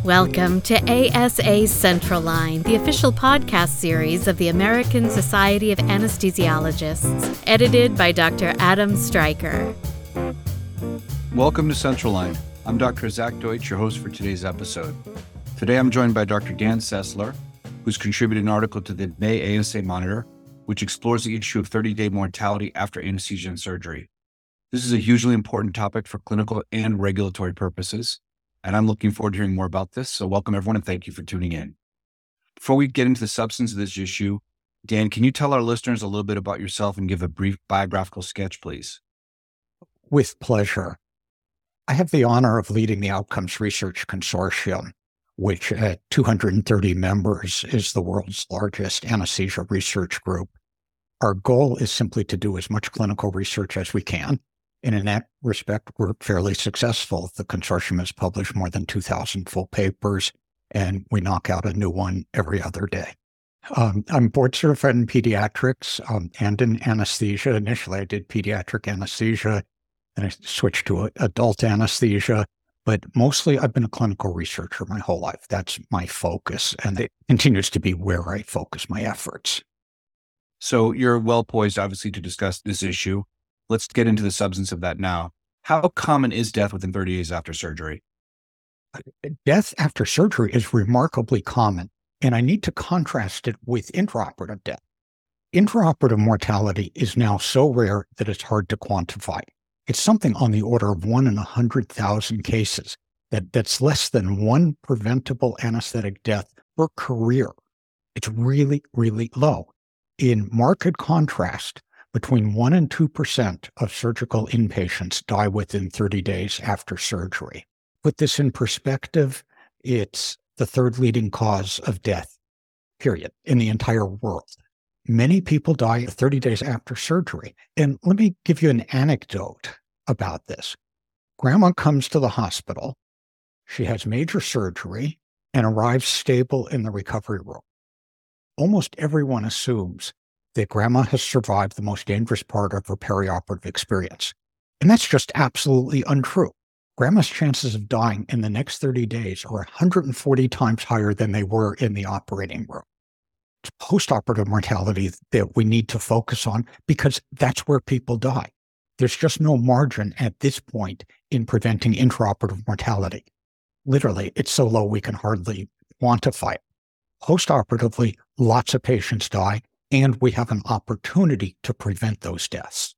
Welcome to ASA Central Line, the official podcast series of the American Society of Anesthesiologists, edited by Dr. Adam Stryker. Welcome to Central Line. I'm Dr. Zach Deutsch, your host for today's episode. Today I'm joined by Dr. Dan Sessler, who's contributed an article to the May ASA Monitor, which explores the issue of 30-day mortality after anesthesia and surgery. This is a hugely important topic for clinical and regulatory purposes, and I'm looking forward to hearing more about this. So welcome everyone and thank you for tuning in. Before we get into the substance of this issue, Dan, can you tell our listeners a little bit about yourself and give a brief biographical sketch, please? With pleasure. I have the honor of leading the Outcomes Research Consortium, which at 230 members is the world's largest anesthesia research group. Our goal is simply to do as much clinical research as we can. And in that respect, we're fairly successful. The consortium has published more than 2,000 full papers, and we knock out a new one every other day. I'm board certified in pediatrics and in anesthesia. Initially, I did pediatric anesthesia, then I switched to adult anesthesia. But mostly, I've been a clinical researcher my whole life. That's my focus, and it continues to be where I focus my efforts. So you're well poised, obviously, to discuss this issue. Let's get into the substance of that now. How common is death within 30 days after surgery? Death after surgery is remarkably common, and I need to contrast it with intraoperative death. Intraoperative mortality is now so rare that it's hard to quantify. It's something on the order of 1 in 100,000 cases. That's less than one preventable anesthetic death per career. It's really, really low. In marked contrast, between 1 and 2% of surgical inpatients die within 30 days after surgery. Put this in perspective, it's the third leading cause of death, period, in the entire world. Many people die 30 days after surgery. And let me give you an anecdote about this. Grandma comes to the hospital. She has major surgery and arrives stable in the recovery room. Almost everyone assumes that grandma has survived the most dangerous part of her perioperative experience. And that's just absolutely untrue. Grandma's chances of dying in the next 30 days are 140 times higher than they were in the operating room. It's postoperative mortality that we need to focus on because that's where people die. There's just no margin at this point in preventing intraoperative mortality. Literally, it's so low we can hardly quantify it. Postoperatively, lots of patients die, and we have an opportunity to prevent those deaths.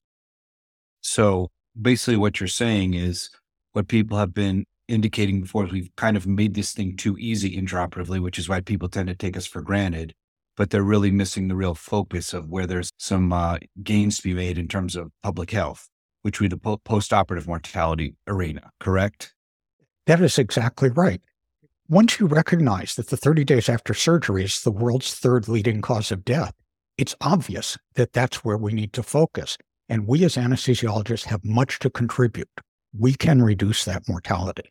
So basically what you're saying is what people have been indicating before is we've kind of made this thing too easy intraoperatively, which is why people tend to take us for granted, but they're really missing the real focus of where there's some gains to be made in terms of public health, which would be the postoperative mortality arena, correct? That is exactly right. Once you recognize that the 30 days after surgery is the world's third leading cause of death, it's obvious that that's where we need to focus. And we as anesthesiologists have much to contribute. We can reduce that mortality.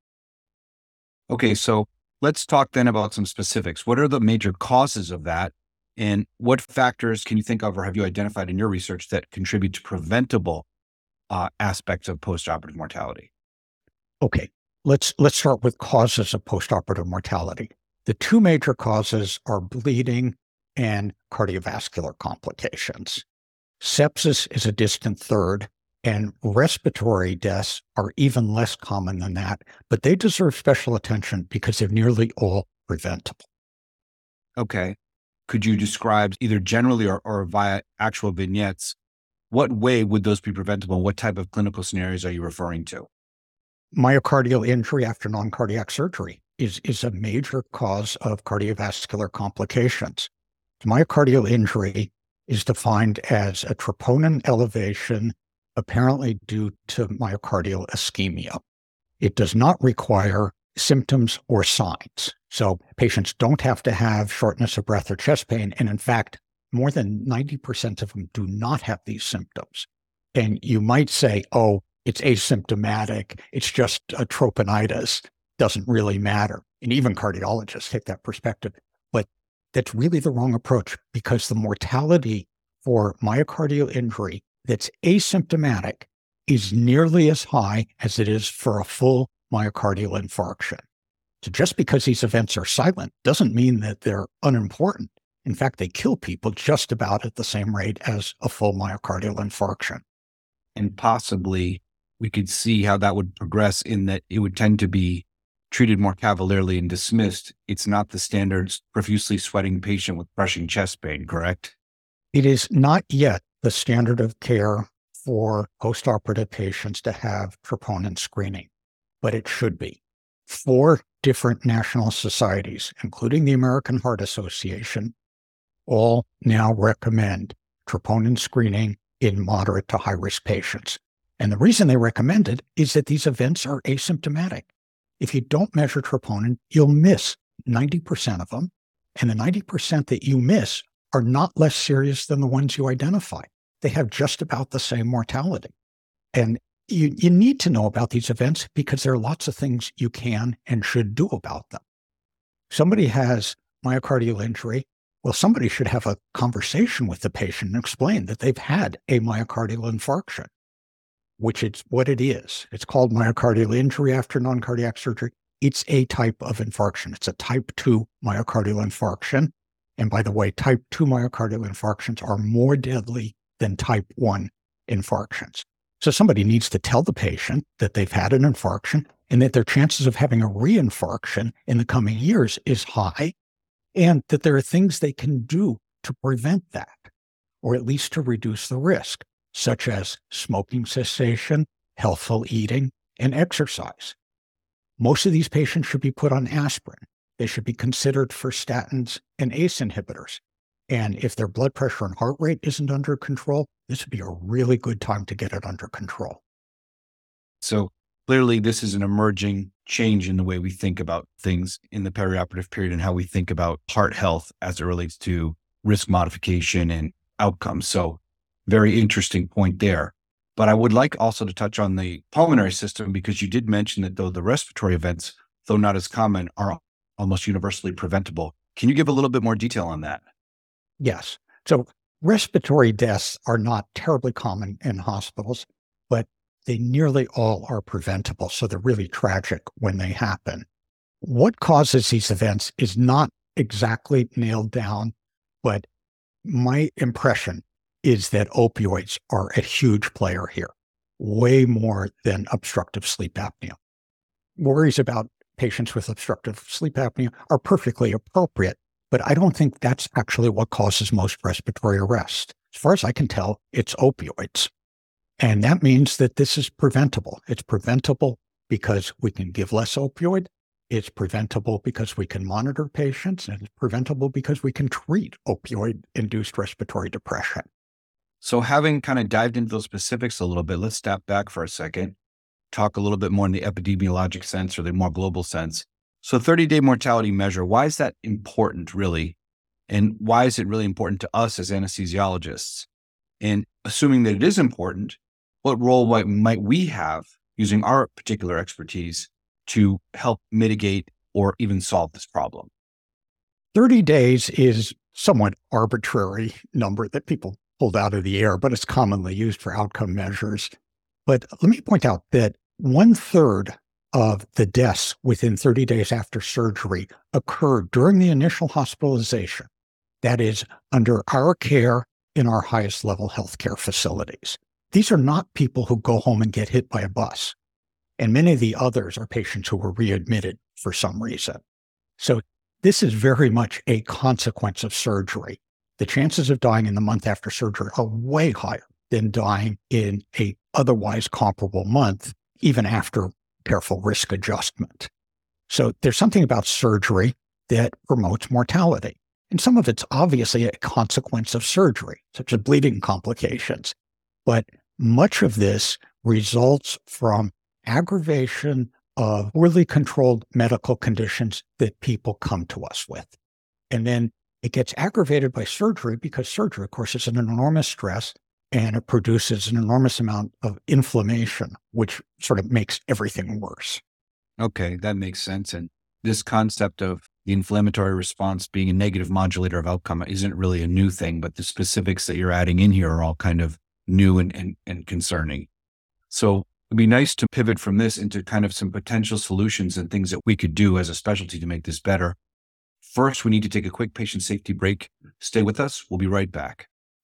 Okay, so let's talk then about some specifics. What are the major causes of that? And what factors can you think of or have you identified in your research that contribute to preventable aspects of postoperative mortality? Okay, let's start with causes of postoperative mortality. The two major causes are bleeding and cardiovascular complications. Sepsis is a distant third, and respiratory deaths are even less common than that, but they deserve special attention because they're nearly all preventable. Okay. Could you describe either generally or via actual vignettes, what way would those be preventable? What type of clinical scenarios are you referring to? Myocardial injury after non-cardiac surgery is a major cause of cardiovascular complications. Myocardial injury is defined as a troponin elevation apparently due to myocardial ischemia. It does not require symptoms or signs. So patients don't have to have shortness of breath or chest pain. And in fact, more than 90% of them do not have these symptoms. And you might say, oh, it's asymptomatic. It's just a troponitis. Doesn't really matter. And even cardiologists take that perspective. But that's really the wrong approach because the mortality for myocardial injury that's asymptomatic is nearly as high as it is for a full myocardial infarction. So just because these events are silent doesn't mean that they're unimportant. In fact, they kill people just about at the same rate as a full myocardial infarction. And possibly we could see how that would progress in that it would tend to be treated more cavalierly and dismissed. It's not the standard profusely sweating patient with crushing chest pain, correct? It is not yet the standard of care for postoperative patients to have troponin screening, but it should be. 4 different national societies, including the American Heart Association, all now recommend troponin screening in moderate to high-risk patients. And the reason they recommend it is that these events are asymptomatic. If you don't measure troponin, you'll miss 90% of them. And the 90% that you miss are not less serious than the ones you identify. They have just about the same mortality. And you need to know about these events because there are lots of things you can and should do about them. Somebody has myocardial injury. Well, somebody should have a conversation with the patient and explain that they've had a myocardial infarction, which is what it is. It's called myocardial injury after non-cardiac surgery. It's a type of infarction. It's a type 2 myocardial infarction. And by the way, type 2 myocardial infarctions are more deadly than type 1 infarctions. So somebody needs to tell the patient that they've had an infarction and that their chances of having a reinfarction in the coming years is high, and that there are things they can do to prevent that, or at least to reduce the risk, such as smoking cessation, healthful eating, and exercise. Most of these patients should be put on aspirin. They should be considered for statins and ACE inhibitors. And if their blood pressure and heart rate isn't under control, this would be a really good time to get it under control. So clearly, this is an emerging change in the way we think about things in the perioperative period and how we think about heart health as it relates to risk modification and outcomes. So very interesting point there. But I would like also to touch on the pulmonary system, because you did mention that though the respiratory events, though not as common, are almost universally preventable. Can you give a little bit more detail on that? Yes. So respiratory deaths are not terribly common in hospitals, but they nearly all are preventable. So they're really tragic when they happen. What causes these events is not exactly nailed down, but my impression is that opioids are a huge player here, way more than obstructive sleep apnea. Worries about patients with obstructive sleep apnea are perfectly appropriate, but I don't think that's actually what causes most respiratory arrest. As far as I can tell, it's opioids. And that means that this is preventable. It's preventable because we can give less opioid. It's preventable because we can monitor patients, and it's preventable because we can treat opioid-induced respiratory depression. So having kind of dived into those specifics a little bit, let's step back for a second, talk a little bit more in the epidemiologic sense or the more global sense. So 30-day mortality measure, why is that important really? And why is it really important to us as anesthesiologists? And assuming that it is important, what role might we have using our particular expertise to help mitigate or even solve this problem? 30 days is somewhat arbitrary number that people pulled out of the air, but it's commonly used for outcome measures. But let me point out that 1/3 of the deaths within 30 days after surgery occurred during the initial hospitalization. That is, under our care in our highest level healthcare facilities. These are not people who go home and get hit by a bus. And many of the others are patients who were readmitted for some reason. So this is very much a consequence of surgery. The chances of dying in the month after surgery are way higher than dying in a otherwise comparable month, even after careful risk adjustment. So there's something about surgery that promotes mortality. And some of it's obviously a consequence of surgery, such as bleeding complications. But much of this results from aggravation of poorly controlled medical conditions that people come to us with. And then it gets aggravated by surgery because surgery, of course, is an enormous stress, and it produces an enormous amount of inflammation, which sort of makes everything worse. Okay, that makes sense. And this concept of the inflammatory response being a negative modulator of outcome isn't really a new thing, but the specifics that you're adding in here are all kind of new and concerning. So It'd be nice to pivot from this into kind of some potential solutions and things that we could do as a specialty to make this better. First, we need to take a quick patient safety break. Stay with us. We'll be right back.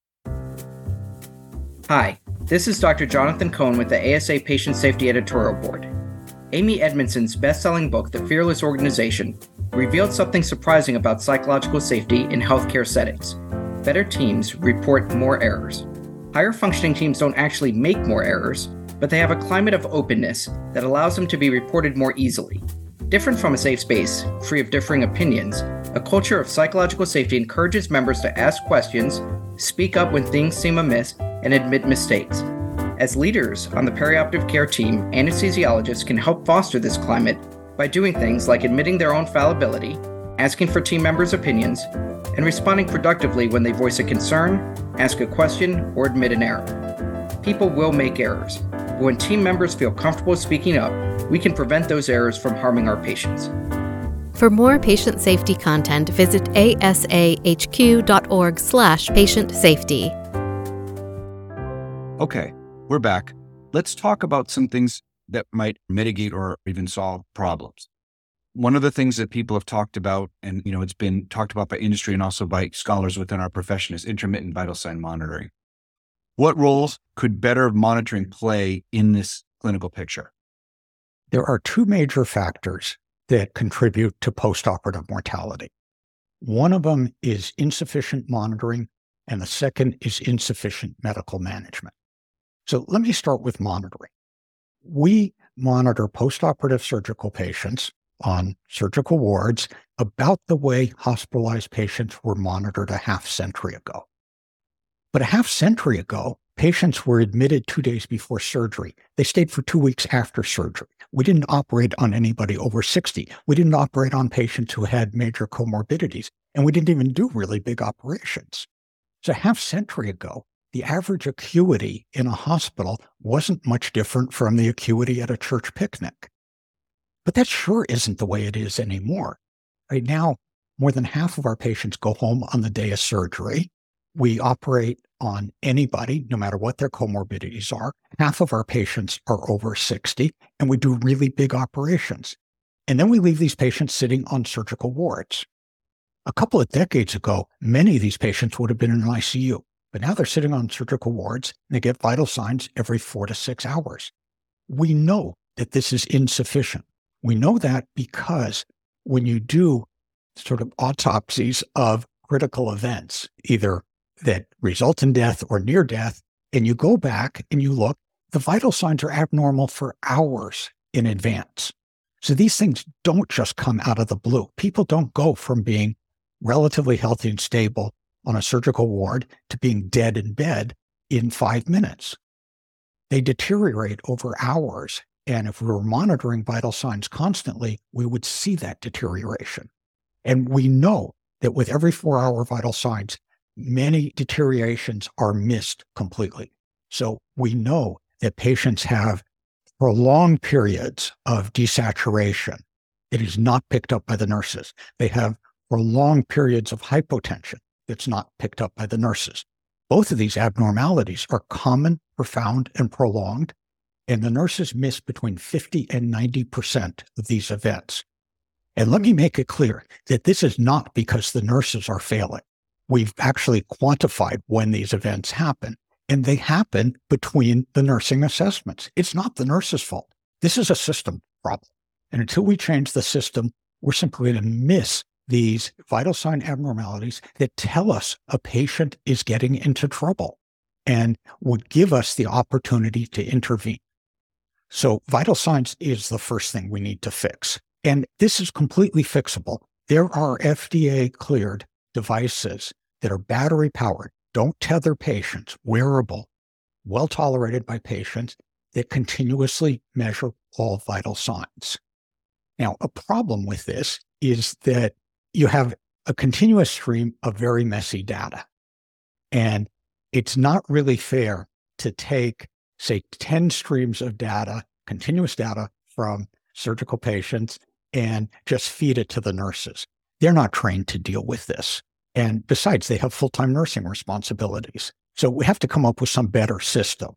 Hi, this is Dr. Jonathan Cohn with the ASA Patient Safety Editorial Board. Amy Edmondson's best-selling book, The Fearless Organization, revealed something surprising about psychological safety in healthcare settings. Better teams report more errors. Higher functioning teams don't actually make more errors, but they have a climate of openness that allows them to be reported more easily. Different from a safe space, free of differing opinions, a culture of psychological safety encourages members to ask questions, speak up when things seem amiss, and admit mistakes. As leaders on the perioperative care team, anesthesiologists can help foster this climate by doing things like admitting their own fallibility, asking for team members' opinions, and responding productively when they voice a concern, ask a question, or admit an error. People will make errors, but when team members feel comfortable speaking up, we can prevent those errors from harming our patients. For more patient safety content, visit asahq.org/patient safety. Okay, we're back. Let's talk about some things that might mitigate or even solve problems. One of the things that people have talked about, and it's been talked about by industry and also by scholars within our profession, is intermittent vital sign monitoring. What roles could better monitoring play in this clinical picture? There are two major factors that contribute to postoperative mortality. One of them is insufficient monitoring, and the second is insufficient medical management. So let me start with monitoring. We monitor postoperative surgical patients on surgical wards about the way hospitalized patients were monitored a half century ago. But a half century ago, patients were admitted 2 days before surgery. They stayed for 2 weeks after surgery. We didn't operate on anybody over 60. We didn't operate on patients who had major comorbidities, and we didn't even do really big operations. So a half century ago, the average acuity in a hospital wasn't much different from the acuity at a church picnic. But that sure isn't the way it is anymore. Right now, more than half of our patients go home on the day of surgery. We operate on anybody, no matter what their comorbidities are. Half of our patients are over 60, and we do really big operations. And then we leave these patients sitting on surgical wards. A couple of decades ago, many of these patients would have been in an ICU, but now they're sitting on surgical wards and they get vital signs every 4 to 6 hours. We know that this is insufficient. We know that because when you do sort of autopsies of critical events, either that result in death or near death, and you go back and you look, the vital signs are abnormal for hours in advance. So these things don't just come out of the blue. People don't go from being relatively healthy and stable on a surgical ward to being dead in bed in 5 minutes. They deteriorate over hours. And if we were monitoring vital signs constantly, we would see that deterioration. And we know that with every 4-hour vital signs, many deteriorations are missed completely. So we know that patients have prolonged periods of desaturation. It is not picked up by the nurses. They have prolonged periods of hypotension. It's not picked up by the nurses. Both of these abnormalities are common, profound, and prolonged, and the nurses miss between 50 and 90% of these events. And let me make it clear that this is not because the nurses are failing. We've actually quantified when these events happen, and they happen between the nursing assessments. It's not the nurse's fault. This is a system problem. And until we change the system, we're simply going to miss these vital sign abnormalities that tell us a patient is getting into trouble and would give us the opportunity to intervene. So vital signs is the first thing we need to fix. And this is completely fixable. There are FDA-cleared devices that are battery-powered, don't tether patients, wearable, well-tolerated by patients, that continuously measure all vital signs. Now, a problem with this is that you have a continuous stream of very messy data. And it's not really fair to take, say, 10 streams of data, continuous data from surgical patients, and just feed it to the nurses. They're not trained to deal with this. And besides, they have full-time nursing responsibilities. So we have to come up with some better system.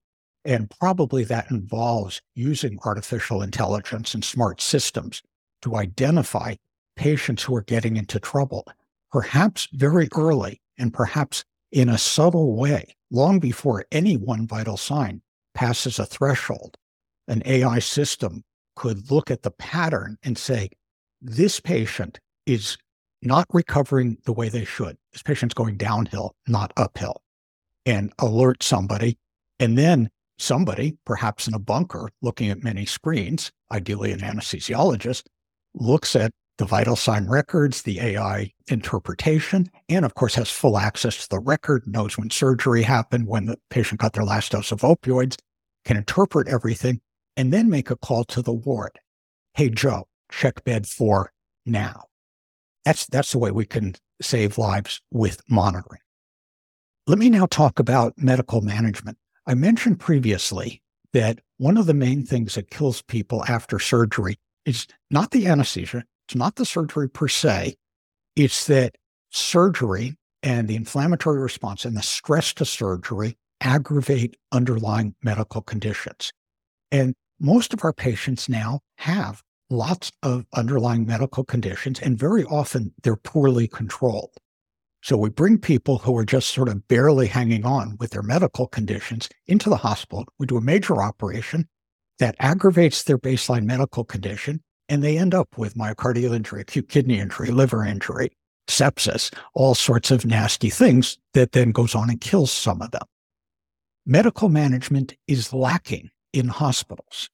And probably that involves using artificial intelligence and smart systems to identify patients who are getting into trouble, perhaps very early and perhaps in a subtle way, long before any one vital sign passes a threshold. An AI system could look at the pattern and say, this patient is not recovering the way they should. This patient's going downhill, not uphill, and alert somebody. And then somebody, perhaps in a bunker, looking at many screens, ideally an anesthesiologist, looks at the vital sign records, the AI interpretation, and of course has full access to the record, knows when surgery happened, when the patient got their last dose of opioids, can interpret everything, and then make a call to the ward. Hey, Joe, check bed 4 now. That's the way we can save lives with monitoring. Let me now talk about medical management. I mentioned previously that one of the main things that kills people after surgery is not the anesthesia, it's not the surgery per se, it's that surgery and the inflammatory response and the stress to surgery aggravate underlying medical conditions. And most of our patients now have lots of underlying medical conditions, and very often they're poorly controlled. So we bring people who are just sort of barely hanging on with their medical conditions into the hospital. We do a major operation that aggravates their baseline medical condition, and they end up with myocardial injury, acute kidney injury, liver injury, sepsis, all sorts of nasty things that then goes on and kills some of them. Medical management is lacking in hospitals.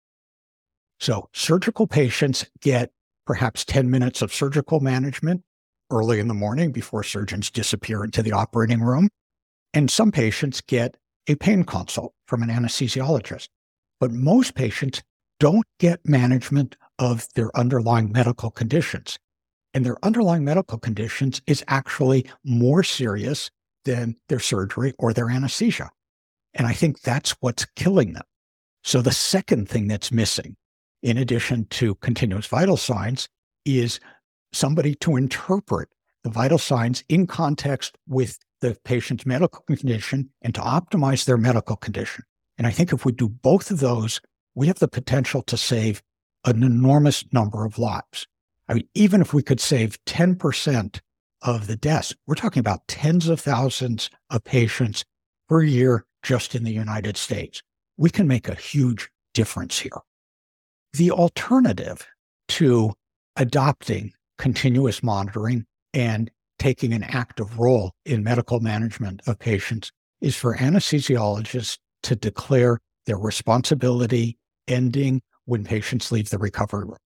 So surgical patients get perhaps 10 minutes of surgical management early in the morning before surgeons disappear into the operating room. And some patients get a pain consult from an anesthesiologist. But most patients don't get management of their underlying medical conditions. And their underlying medical conditions is actually more serious than their surgery or their anesthesia. And I think that's what's killing them. So the second thing that's missing, in addition to continuous vital signs, is somebody to interpret the vital signs in context with the patient's medical condition and to optimize their medical condition. And I think if we do both of those, we have the potential to save an enormous number of lives. I mean, even if we could save 10% of the deaths, we're talking about tens of thousands of patients per year just in the United States. We can make a huge difference here. The alternative to adopting continuous monitoring and taking an active role in medical management of patients is for anesthesiologists to declare their responsibility ending when patients leave the recovery room.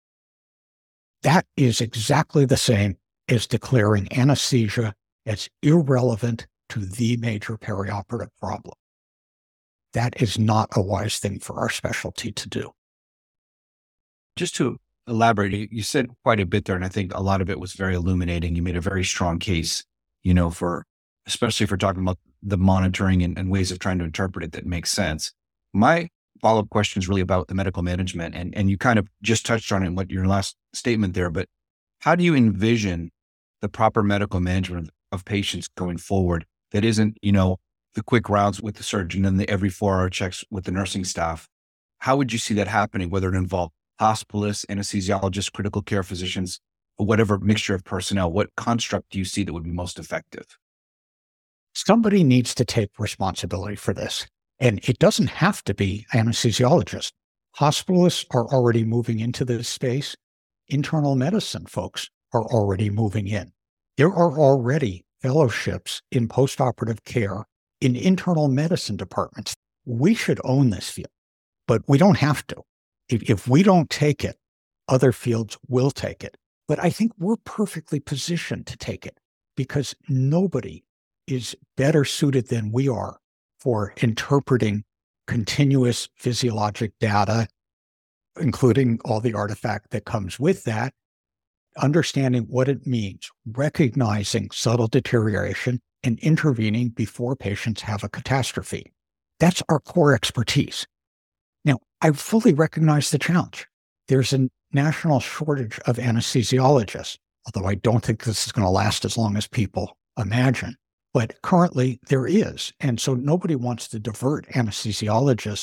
That is exactly the same as declaring anesthesia as irrelevant to the major perioperative problem. That is not a wise thing for our specialty to do. Just to elaborate, you said quite a bit there, and I think a lot of it was very illuminating. You made a very strong case, especially for talking about the monitoring and ways of trying to interpret it that makes sense. My follow-up question is really about the medical management, and you kind of just touched on it in your last statement there, but how do you envision the proper medical management of patients going forward that isn't, the quick rounds with the surgeon and the every 4-hour checks with the nursing staff? How would you see that happening, whether it involved hospitalists, anesthesiologists, critical care physicians, or whatever mixture of personnel? What construct do you see that would be most effective? Somebody needs to take responsibility for this. And it doesn't have to be anesthesiologists. Hospitalists are already moving into this space. Internal medicine folks are already moving in. There are already fellowships in postoperative care in internal medicine departments. We should own this field, but we don't have to. If we don't take it, other fields will take it. But I think we're perfectly positioned to take it because nobody is better suited than we are for interpreting continuous physiologic data, including all the artifact that comes with that, understanding what it means, recognizing subtle deterioration, and intervening before patients have a catastrophe. That's our core expertise. Now, I fully recognize the challenge. There's a national shortage of anesthesiologists, although I don't think this is going to last as long as people imagine. But currently there is. And so nobody wants to divert anesthesiologists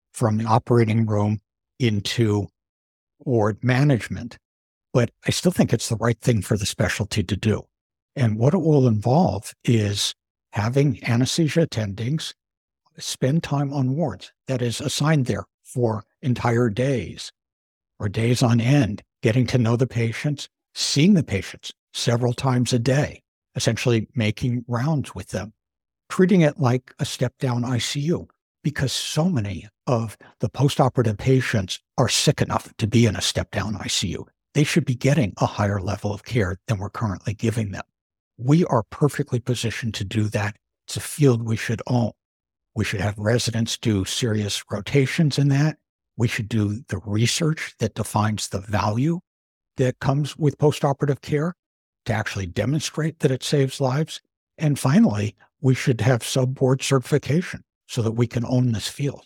from the operating room into ward management. But I still think it's the right thing for the specialty to do. And what it will involve is having anesthesia attendings spend time on wards that is assigned there for entire days or days on end, getting to know the patients, seeing the patients several times a day, essentially making rounds with them, treating it like a step-down ICU, because so many of the postoperative patients are sick enough to be in a step-down ICU. They should be getting a higher level of care than we're currently giving them. We are perfectly positioned to do that. It's a field we should own. We should have residents do serious rotations in that. We should do the research that defines the value that comes with postoperative care to actually demonstrate that it saves lives. And finally, we should have sub-board certification so that we can own this field.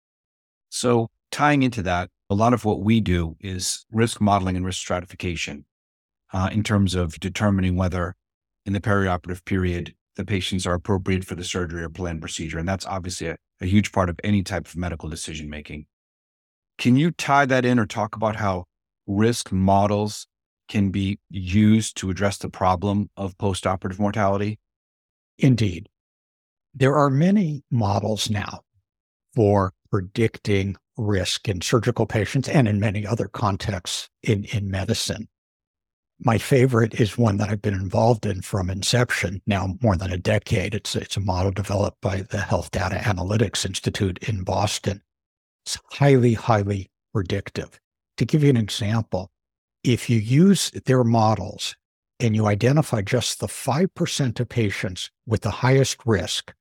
So tying into that, a lot of what we do is risk modeling and risk stratification in terms of determining whether in the perioperative period, the patients are appropriate for the surgery or planned procedure. And that's obviously a huge part of any type of medical decision-making. Can you tie that in or talk about how risk models can be used to address the problem of postoperative mortality? Indeed. There are many models now for predicting risk in surgical patients and in many other contexts in medicine. My favorite is one that I've been involved in from inception, now more than a decade. It's a model developed by the Health Data Analytics Institute in Boston. It's highly, highly predictive. To give you an example, if you use their models and you identify just the 5% of patients with the highest risk,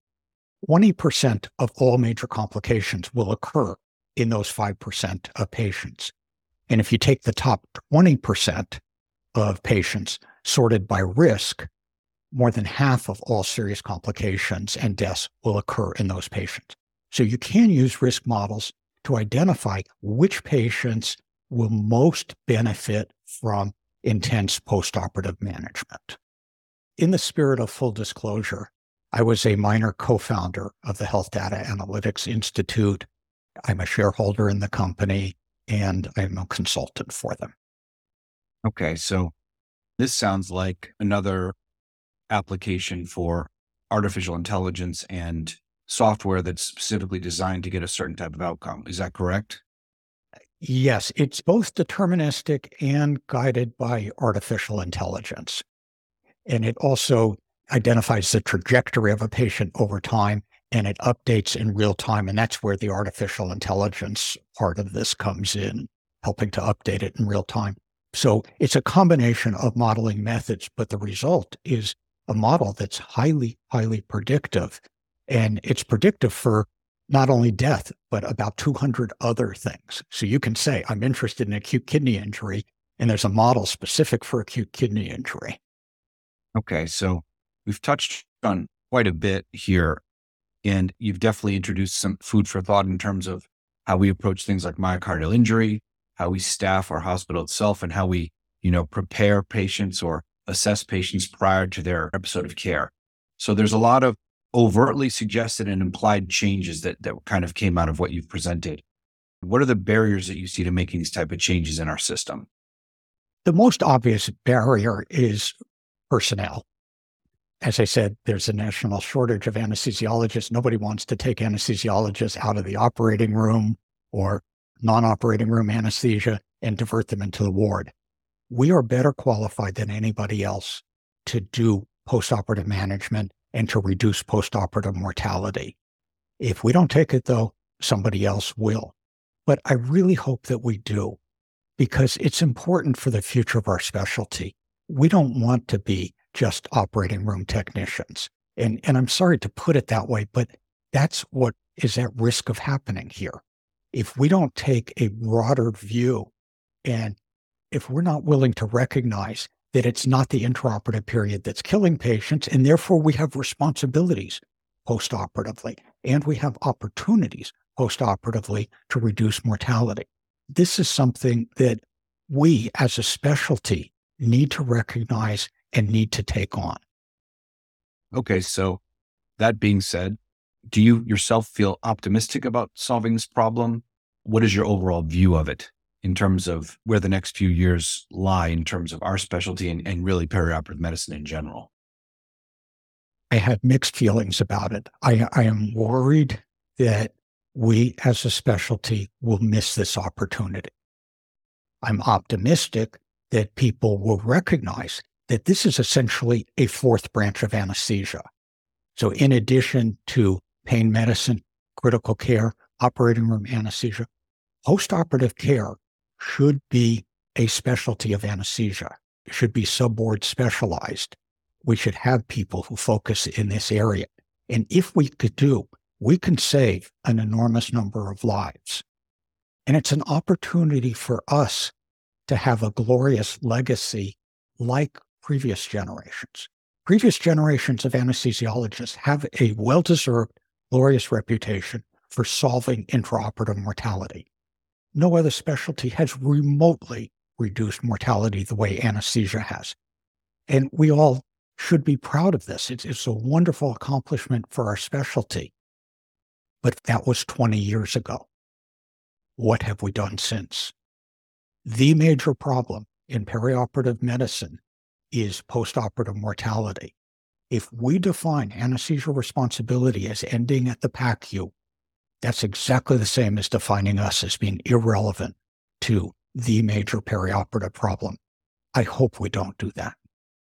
20% of all major complications will occur in those 5% of patients. And if you take the top 20% of patients sorted by risk, more than half of all serious complications and deaths will occur in those patients. So you can use risk models to identify which patients will most benefit from intense postoperative management. In the spirit of full disclosure, I was a minor co-founder of the Health Data Analytics Institute. I'm a shareholder in the company, and I'm a consultant for them. Okay, so this sounds like another application for artificial intelligence and software that's specifically designed to get a certain type of outcome. Is that correct? Yes, it's both deterministic and guided by artificial intelligence. And it also identifies the trajectory of a patient over time, and it updates in real time. And that's where the artificial intelligence part of this comes in, helping to update it in real time. So it's a combination of modeling methods, but the result is a model that's highly, highly predictive. And it's predictive for not only death, but about 200 other things. So you can say, I'm interested in acute kidney injury, and there's a model specific for acute kidney injury. Okay, so we've touched on quite a bit here, and you've definitely introduced some food for thought in terms of how we approach things like myocardial injury, how we staff our hospital itself, and how we, prepare patients or assess patients prior to their episode of care. So there's a lot of overtly suggested and implied changes that kind of came out of what you've presented. What are the barriers that you see to making these type of changes in our system? The most obvious barrier is personnel. As I said, there's a national shortage of anesthesiologists. Nobody wants to take anesthesiologists out of the operating room or non-operating room anesthesia and divert them into the ward. We are better qualified than anybody else to do postoperative management and to reduce postoperative mortality. If we don't take it, though, somebody else will. But I really hope that we do, because it's important for the future of our specialty. We don't want to be just operating room technicians. And I'm sorry to put it that way, but that's what is at risk of happening here. If we don't take a broader view, and if we're not willing to recognize that it's not the intraoperative period that's killing patients, and therefore we have responsibilities postoperatively, and we have opportunities postoperatively to reduce mortality. This is something that we as a specialty need to recognize and need to take on. Okay, so that being said, Do you yourself feel optimistic about solving this problem? What is your overall view of it in terms of where the next few years lie in terms of our specialty and really perioperative medicine in general? I have mixed feelings about it. I am worried that we as a specialty will miss this opportunity. I'm optimistic that people will recognize that this is essentially a fourth branch of anesthesia. So in addition to pain medicine, critical care, operating room anesthesia, postoperative care should be a specialty of anesthesia. It should be subboard specialized. We should have people who focus in this area. And if we can save an enormous number of lives. And it's an opportunity for us to have a glorious legacy like previous generations. Previous generations of anesthesiologists have a well-deserved, glorious reputation for solving intraoperative mortality. No other specialty has remotely reduced mortality the way anesthesia has. And we all should be proud of this. It's a wonderful accomplishment for our specialty. But that was 20 years ago. What have we done since? The major problem in perioperative medicine is postoperative mortality. If we define anesthesia responsibility as ending at the PACU, that's exactly the same as defining us as being irrelevant to the major perioperative problem. I hope we don't do that.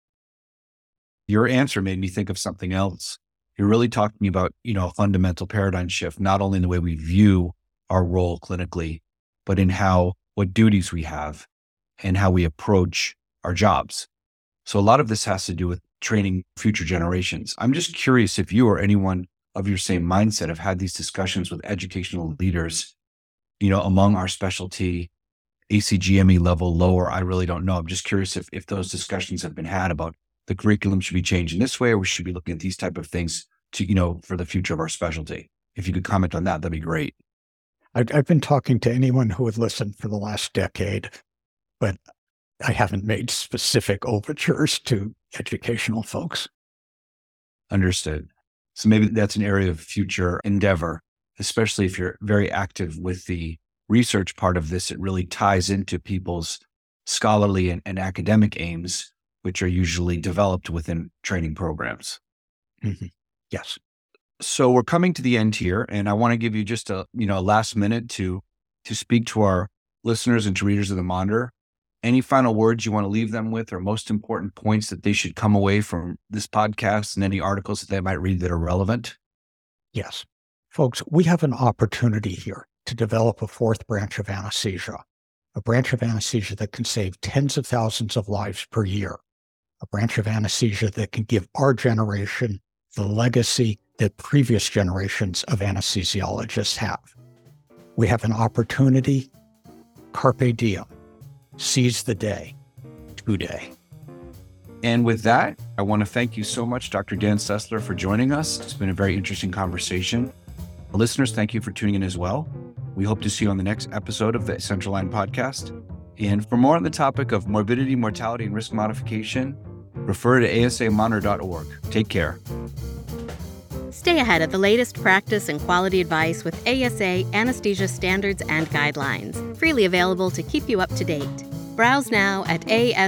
Your answer made me think of something else. You're really talking about, a fundamental paradigm shift, not only in the way we view our role clinically, but in what duties we have and how we approach our jobs. So a lot of this has to do with training future generations. I'm just curious if you or anyone of your same mindset have had these discussions with educational leaders, among our specialty, ACGME level, lower, I really don't know. I'm just curious if those discussions have been had about the curriculum should be changed in this way, or we should be looking at these type of things to, for the future of our specialty. If you could comment on that, that'd be great. I've been talking to anyone who would listen for the last decade, but I haven't made specific overtures to educational folks. Understood. So maybe that's an area of future endeavor, especially if you're very active with the research part of this. It really ties into people's scholarly and academic aims, which are usually developed within training programs. Mm-hmm. Yes. So we're coming to the end here, and I want to give you just a last minute to speak to our listeners and to readers of the Monitor. Any final words you want to leave them with, or most important points that they should come away from this podcast and any articles that they might read that are relevant? Yes. Folks, we have an opportunity here to develop a fourth branch of anesthesia, a branch of anesthesia that can save tens of thousands of lives per year, a branch of anesthesia that can give our generation the legacy that previous generations of anesthesiologists have. We have an opportunity. Carpe diem. Seize the day. Today. And with that, I want to thank you so much, Dr. Dan Sessler, for joining us. It's been a very interesting conversation. Listeners, thank you for tuning in as well. We hope to see you on the next episode of the Central Line podcast. And for more on the topic of morbidity, mortality, and risk modification, refer to asamonitor.org. Take care. Stay ahead of the latest practice and quality advice with ASA anesthesia standards and guidelines, freely available to keep you up to date. Browse now at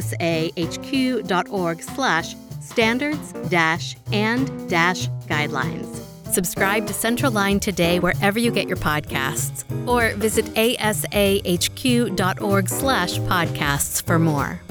asahq.org/standards-and-guidelines. Subscribe to Central Line today wherever you get your podcasts, or visit asahq.org/podcasts for more.